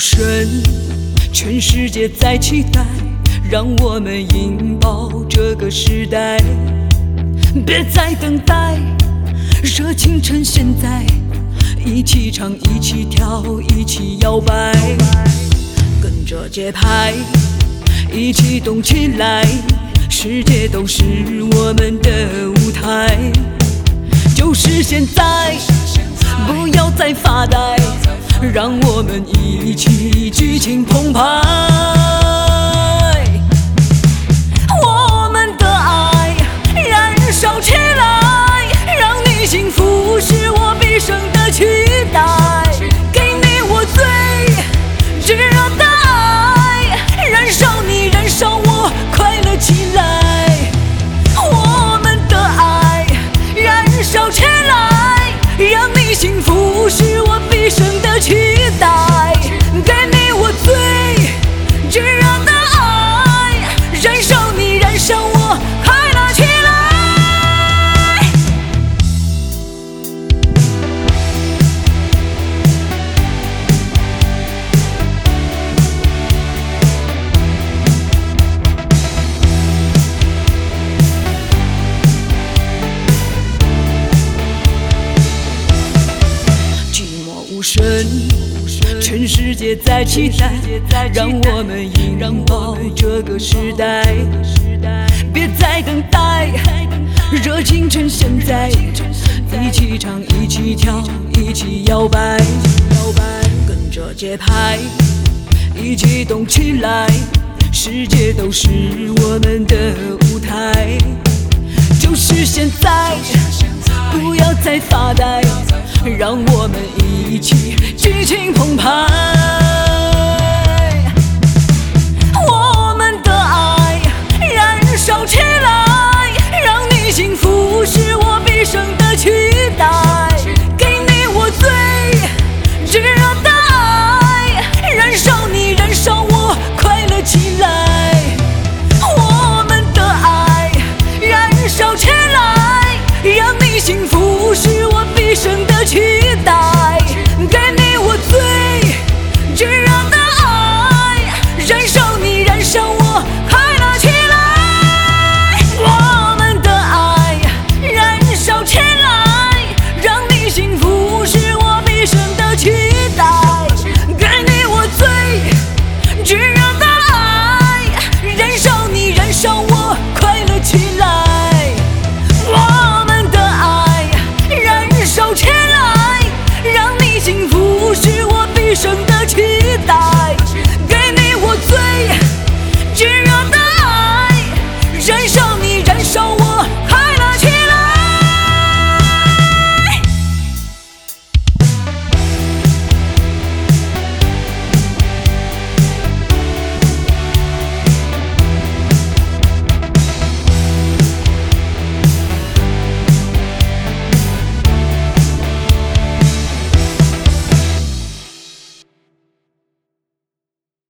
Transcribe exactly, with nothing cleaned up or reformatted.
声，全世界在期待，让我们拥抱这个时代。别再等待，热情趁现在，一起唱，一起跳，一起摇摆，跟着节拍，一起动起来，世界都是我们的舞台。就是现在，不要再发呆，让我们一起激情澎湃。我们的爱燃烧起来，让你幸福是我毕生的期待。给你我最炙热的爱，燃烧你，燃烧我，快乐起来。我们的爱燃烧起来，让你幸福是我毕生的期待。给你我最炙热的爱，燃烧你，燃烧我，快乐起来。寂寞无声，全世界在期待，让我们拥抱这个时代。别再等待，热情趁现在，一起唱，一起跳，一起摇摆，跟着节拍，一起动起来，世界都是我们的舞台。就是现在，不要再发呆，让我们一起激情澎湃。我们的爱燃烧起来，让你幸福是我毕生的期待。给你我最炙热的爱，燃烧你，燃烧我，快乐起来。我们的爱燃烧起来，让你幸福是我毕生的期待。给你我最炙热的爱，燃烧你，燃烧我，快乐起来。我们的爱燃烧起来，让你幸福是我毕生的期待。给你我最炙热的爱，燃烧你，燃烧我，快乐起来。我们的爱燃烧起来，让你幸福是我毕生的期待。给你我最炙热的爱，燃烧